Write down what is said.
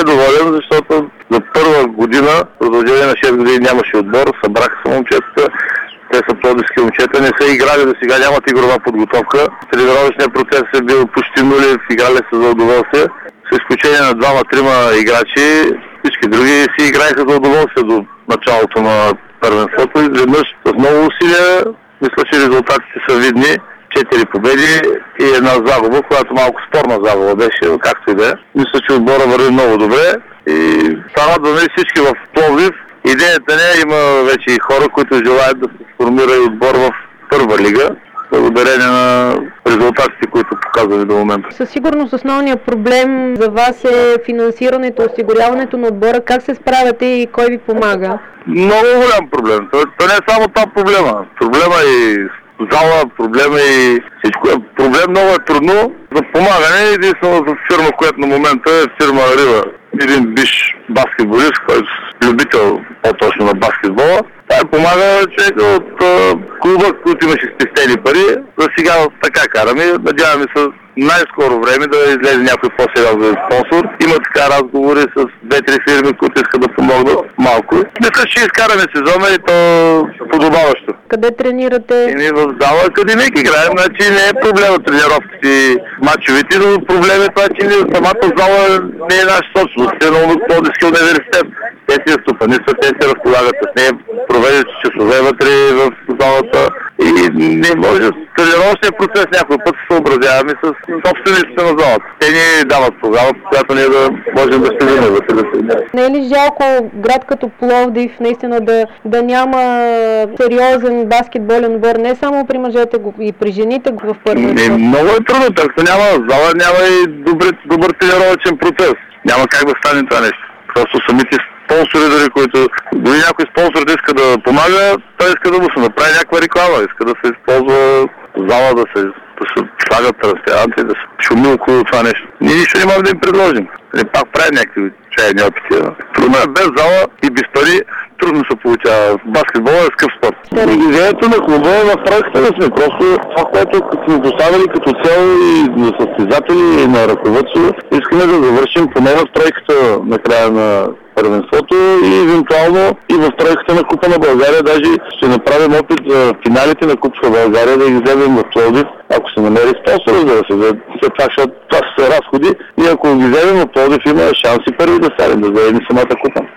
доволен, защото за първа година, в продължение на 6 години нямаше отбор, събраха се момчетата. Те са пловдивски момчета, не са играли до сега, нямат игрова подготовка. Тренировъчният процес е бил почти нулев, играли са за удоволствие. С изключение на 2-3 играчи, всички други си играеха за удоволствие до началото на първенството. Изведнъж с много усилия, мисля, че резултатите са видни. 4 победи и една загуба, която малко спорна загуба беше, както и да е. Мисля, че отбора върви много добре и се радваме всички в Пловдив. Идеята не е, има вече и хора, които желаят да се сформира и отбор в първа лига, благодарение на резултатите, които показваме до момента. Със сигурност основният проблем за вас е финансирането, осигуряването на отбора. Как се справяте и кой ви помага? Много голям проблем. Това не е само това проблема. Проблема и зала, проблема и всичко. Проблем много е трудно за помагане. Единствената фирма, която на момента е фирма Рива. Един биш баскетболист, който е любител по-точно на баскетбола. Това помага човека от клуба, който имаше спестени пари. За сега така караме. Надяваме се най-скоро време да излезе някой по-сериозен спонсор. Има така разговори с 2-3 фирми, които искат да помогнат малко. Мисля, че изкараме сезона и то подобаващо. Къде тренирате? И в зала академик играем, значи не е проблем от тренировките и мачовете, но проблем е това, че самата зала не е наша собственост. Те на Пловдивски университет. Те си я стопанисват, те се разполагат с нея, провеждат часове вътре в залата и не може тренировъчния процес някой път се съобразяваме с собствениците на залата. Те ни дават програма, която ние да можем да стигнем вътре да се. Не е ли жалко град като Пловдив наистина да няма сериозен баскетболен отбор, не само при мъжете, и при жените в първенството? Много е трудно, така няма зала, няма и добър тренировъчен процес. Няма как да стане това нещо. Просто самите спонсори, които дори някой спонсор да иска да помага, той иска да му се направи някаква реклама, иска да се използва зала, да се слагат разстоянци, да се шуми около това нещо. Ние нищо не можем да им предложим. Пак правим някакви чайни опити. Трудно е без зала и без пари, трудно се получава. Баскетбол е скъп спорт. Идеята на клуба е в проекта да сме. Просто това, което сме поставили като цел и на състезатели и на ръководство, искаме да завършим поне в проекта на края на първенството и евентуално и в тройката на Купа на България. Даже ще направим опит за финалите на Купа България да ги вземем в Пловдив, ако се намери спонсор, разбира се. Това са разходи и ако ги вземем в Пловдив, има шанси първи да станем, да вземем самата купа.